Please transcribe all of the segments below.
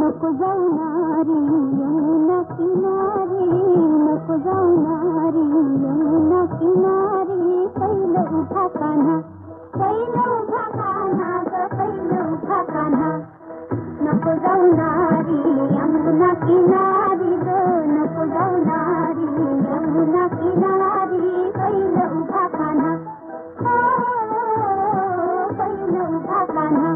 नको जाऊ नारी यमुना किनारी, नको जाऊ नारी यमुना किनारी. पहिलं उभा कान्हा, पहिलं उभा कान्हा ग, पहिलं उभा कान्हा. नको जाऊ नारी यमुना किनारी ग, नको जाऊ नारी यमुना किनारी. पहिलं उभा कान्हा, पहिलं उभा कान्हा.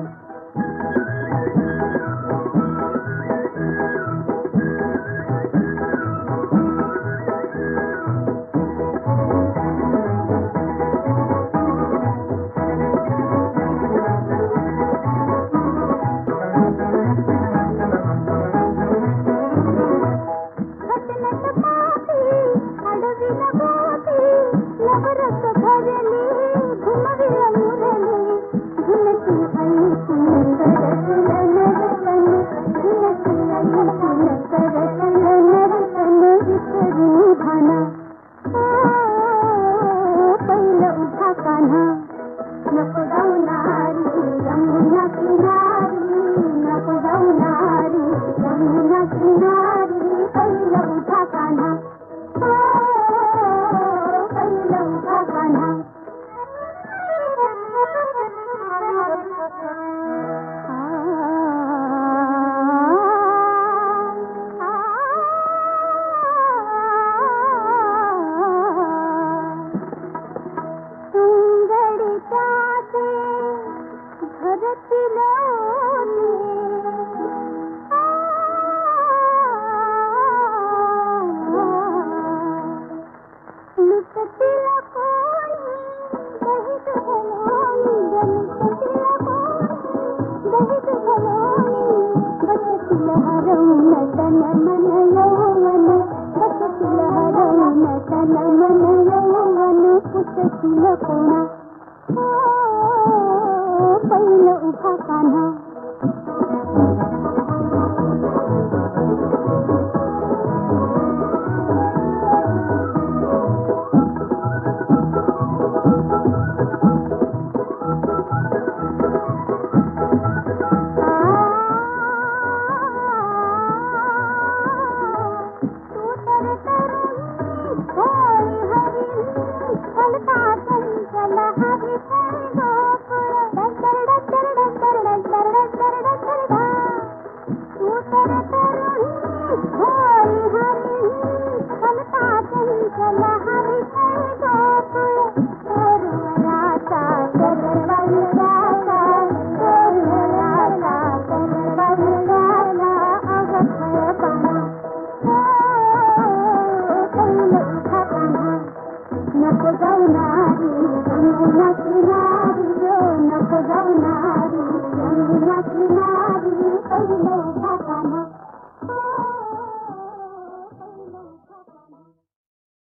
नको जाऊ नारी यमुना किनारी, नको जाऊ नारी यमुना किनारी. पहिलं उभा कान्हा, पहिलं उभा कान्हा. पहिलं उभा कान्हा. नको जाऊ नारी यमुना किनारी, नको जाऊ नारी यमुना किनारी. पहिलं